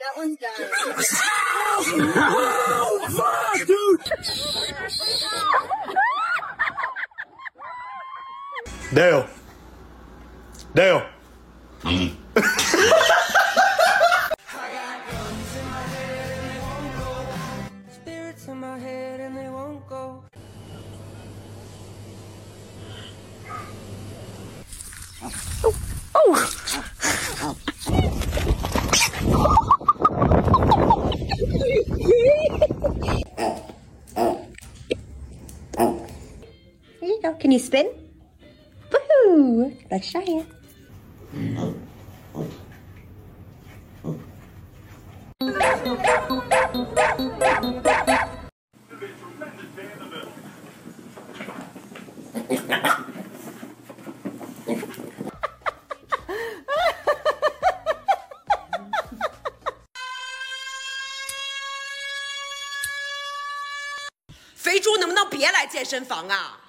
That one's done. Oh, fuck, dude! Dale. Dale. Spirits in my head and they won't go. There you go. Can you spin? Woohoo! Let's show you. 肥猪能不能别来健身房啊？